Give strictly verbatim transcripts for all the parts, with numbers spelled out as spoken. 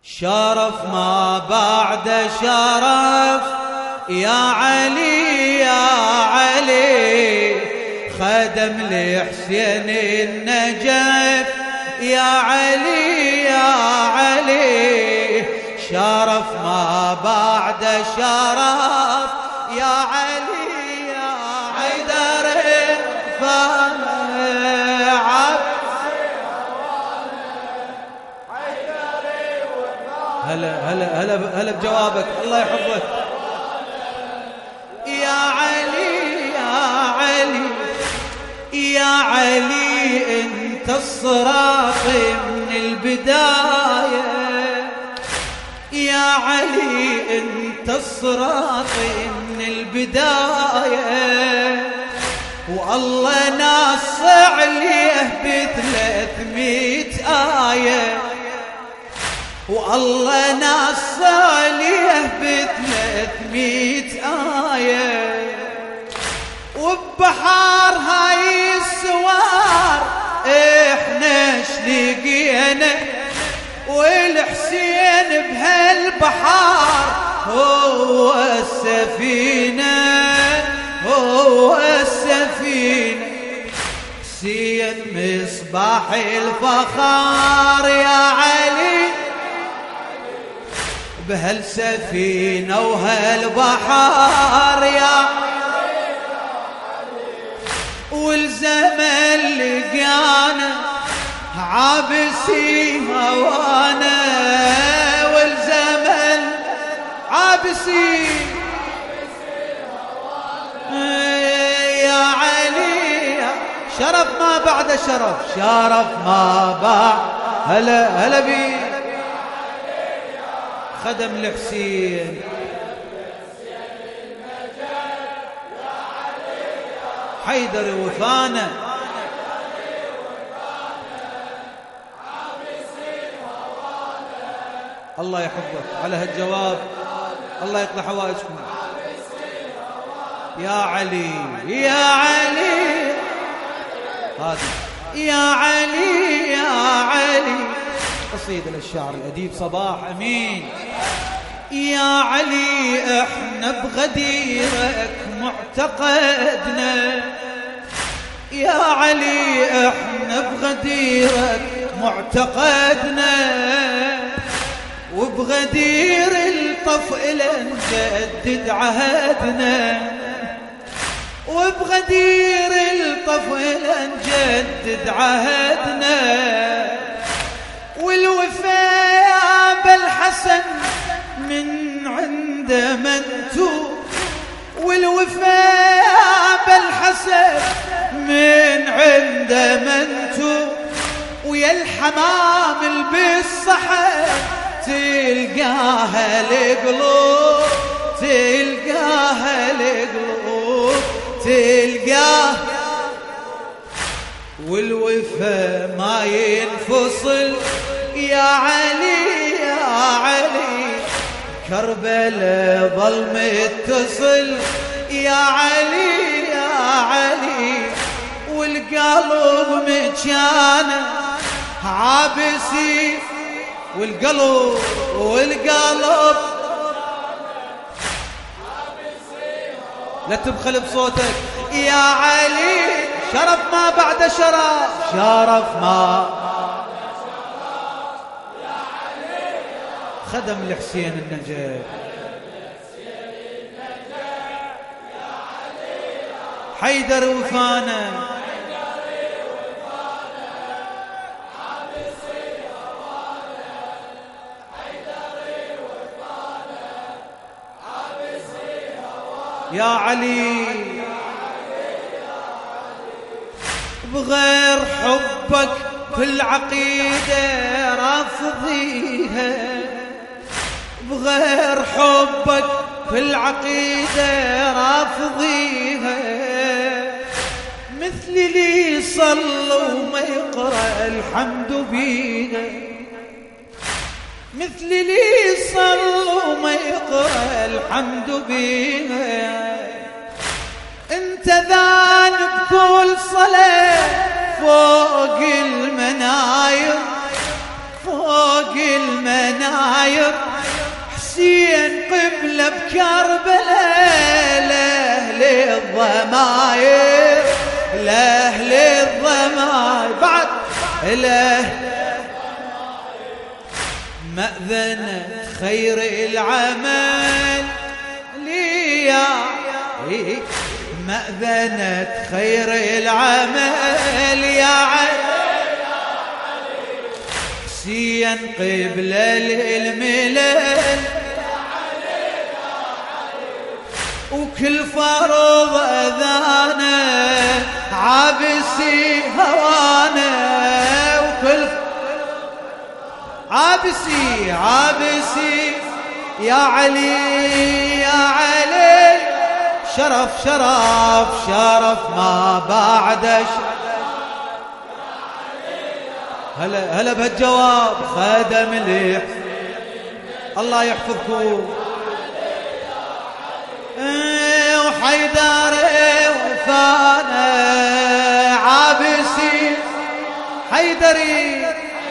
شرف ما بعد شرف يا علي يا علي، خدم لحسين النجف يا علي يا علي، شرف ما بعد شرف يا علي يا حيدر فمعب. هلا هلا هلا هلا بجوابك، الله يحفظك يا علي يا علي يا علي، انت الصراط من البداية يا علي، انت الصراط من البداية، والله نص عليه بثلاثمية آية، والله نص عليه بثلاثمية آية، وببحار هاي السوار احنا شلقينا، والحسين بهالبحار هو السفينة هو السفينة، حسين مصباح الفخار يا علي، بهالسفينة وهالبحار يا، والزمن لقانا عابسي هوانا، والزمن عابسي يا علي، شرف ما بعد شرف، شرف ما بعد. هلا هلا بي خدم الحسين حيدر وفانا، الله يحفظك على هالجواب، الله يقضي حوائجكم يا علي يا علي، هذه يا علي يا علي، قصيدة للشاعر الأديب صباح أمين. يا علي احنا بغديرك معتقدنا، يا علي احنا بغديرك معتقدنا، وبغدير الطفل نجدد عهدنا، وبغدير الطفل نجدد عهدنا، والوفاء بالحسن من عند منتو، والوفاء بالحسن من عند منتو، ويا الحمام بالصحن تلقاها القلوب تلقاها القلوب تلقاها، والوفا ما ينفصل يا علي يا علي، كربلاء ظل متصل يا علي يا علي، والقلب مكانه عابسي، والقلب والقلب لا تبخل بصوتك يا علي، شرف ما بعد شرف، شرف ما خدم الحسين النجف حيدر وفانا، يا علي بغير حبك في العقيدة رافضيها، بغير حبك في العقيدة رافضيها، مثل اللي يصلي وما يقرأ الحمد بيها، مثل اللي يصلي وما يقرأ الحمد بيها، انت ذانب كل صلاة فوق المناير فوق المناير العماير حسين قبلة بكربلاء لأهل الضماير لأهل الضماير بعد لأهل مأذنة خير العمل ليا مأذنة خير العمل يا علي حسين قبلة للملل وكل فرض أذانه عابسي هوانه وكل عابسي عابسي يا علي يا علي شرف شرف شرف ما بعدش هلا هلا بهالجواب خادم لي الله يحفظكم ايه وحيدر وفانا عابسي حيدري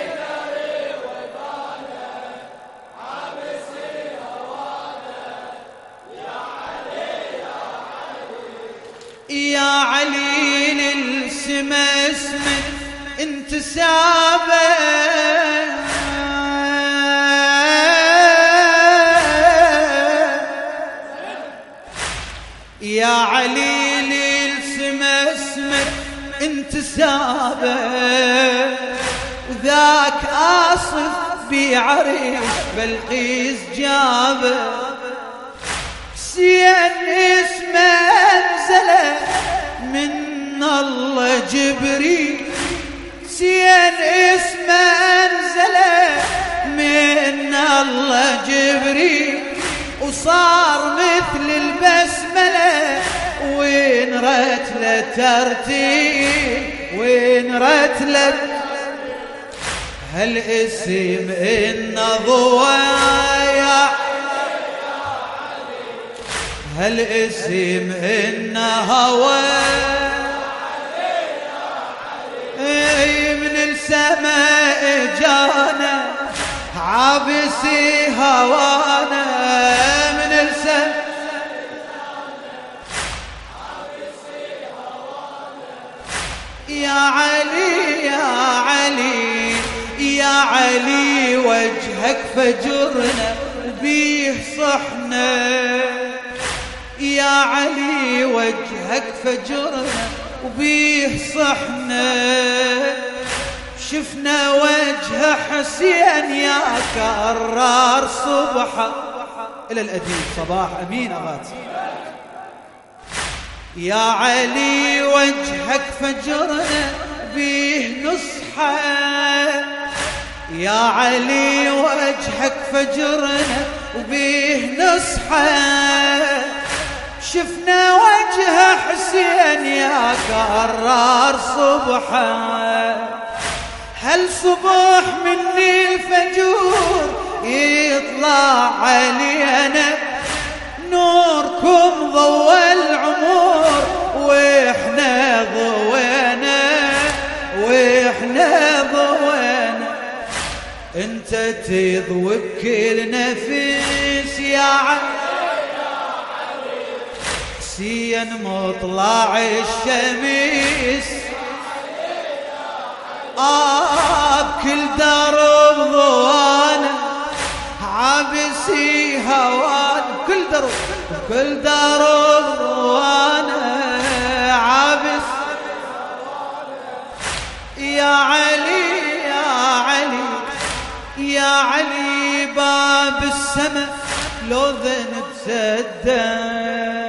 يا علي للسما اسمك انت سابه يا علي للسما اسمك انت سابه وذاك آصف بعريش بلقيس جابه حسين اسمه انزله من الله جبريل حسين اسمه انزله من الله جبريل وصار مثل البسمله وين رتله ترتيل وين رتله هالاسم النضوى هالاسم إنه هوى اي من السماء جانا عابسي هوانا من السماء يا علي يا علي يا علي وجهك فجرنا بيه صحنا يا علي وجهك فجرنا وبيه صحنا شفنا وجه حسين يا كرار صبحا إلى الأديب صباح أمين أغاتي يا علي وجهك فجرنا بيه نصحا يا علي وجهك فجرنا وبيه نصحا شفنا وجه حسين يا كرار صبحا هل صبح مني الفجور يطلع علينا نوركم ضوى العمر واحنا ضوينا واحنا ضوينا انت تضوي بكل نفس يا علي حسين مطلع الشمس آه بكل درب ضوانا عابسي هوان كل درب كل درب ضوانا عابس يا علي يا علي يا علي باب السماء لو ذنب سدان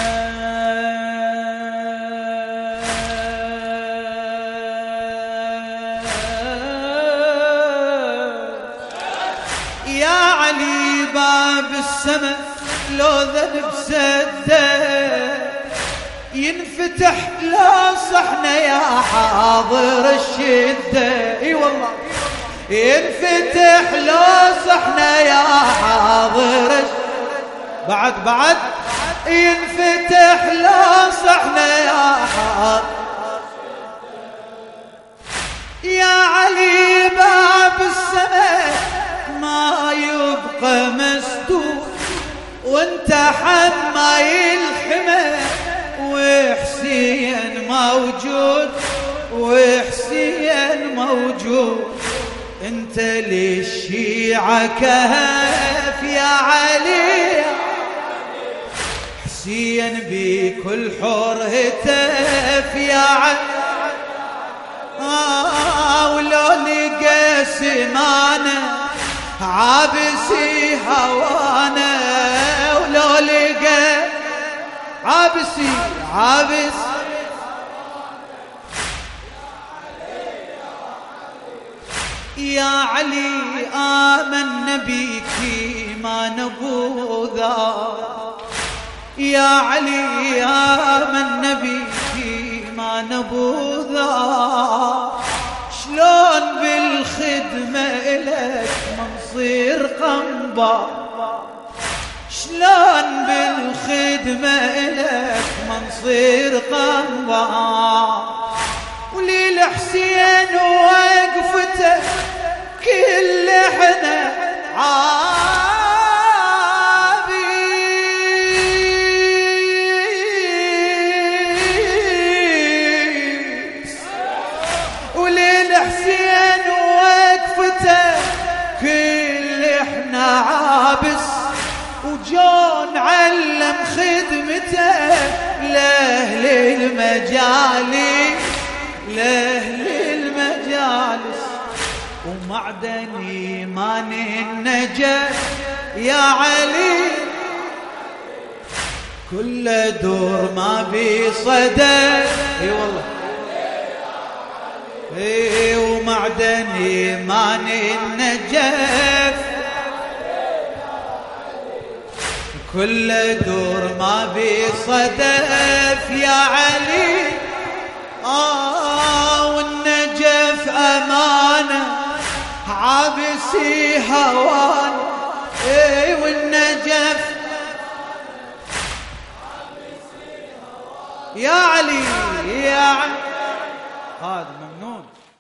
باب السماء لو ذنب سده ينفتح لا صحنا يا حاضر الشدة اي والله ينفتح لا صحنا يا حاضر بعد بعد ينفتح لا صحنا يا حاضر يا علي باب السماء ما يبقى والتحم ما يلحمه وحسين موجود وحسين موجود. انت للشيعة كهف يا علي حسين بكل حور هتف يا علي. آه ولو لقى سمانه عابسي هوانا ولو لقى عابسي عابس يا علي آمنا بك ما نبوذا يا علي آمنا بك ما نبوذا. شلون بالخدمة إلك منصير قنبا شلون بالخدمة إلك منصير قنبا. وللحسين وقفته كل احنا عابس وللحسين وقفته كل احنا عابس. وجون علم خدمته لأهل المجالس لأهل المجالس. ومعدن إيمان النجاة يا علي كل دور ما بصدى. اي والله اي ومعدن إيمان النجاة كل دور ما بصدف يا علي. آه والنجف أمانة عابسي هوان. اي والنجف يا علي يا علي. هذا ممنون.